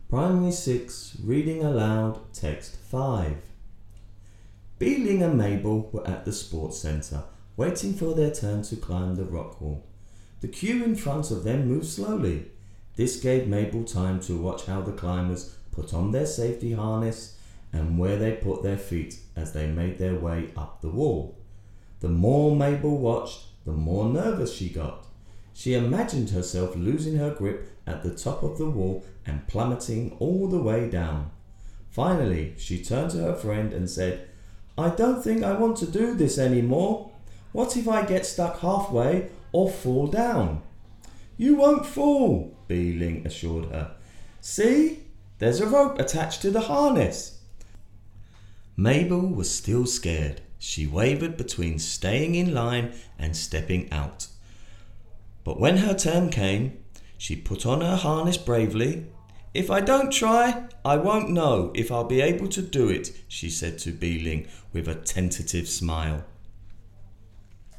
Primary 6, Reading Aloud, Text 5. Bee-Ling and Mabel were at the sports centre, waiting for their turn to climb the rock wall. The queue in front of them moved slowly. This gave Mabel time to watch how the climbers put on their safety harness and where they put their feet as they made their way up the wall. The more Mabel watched, the more nervous she got. She imagined herself losing her grip at the top of the wall and plummeting all the way down. Finally, she turned to her friend and said, "I don't think I want to do this anymore. What if I get stuck halfway or fall down?" "You won't fall," Bee-Ling assured her. "See, there's a rope attached to the harness." Mabel was still scared. She wavered between staying in line and stepping out. But when her turn came, she put on her harness bravely. "If I don't try, I won't know if I'll be able to do it," she said to Bee-Ling with a tentative smile.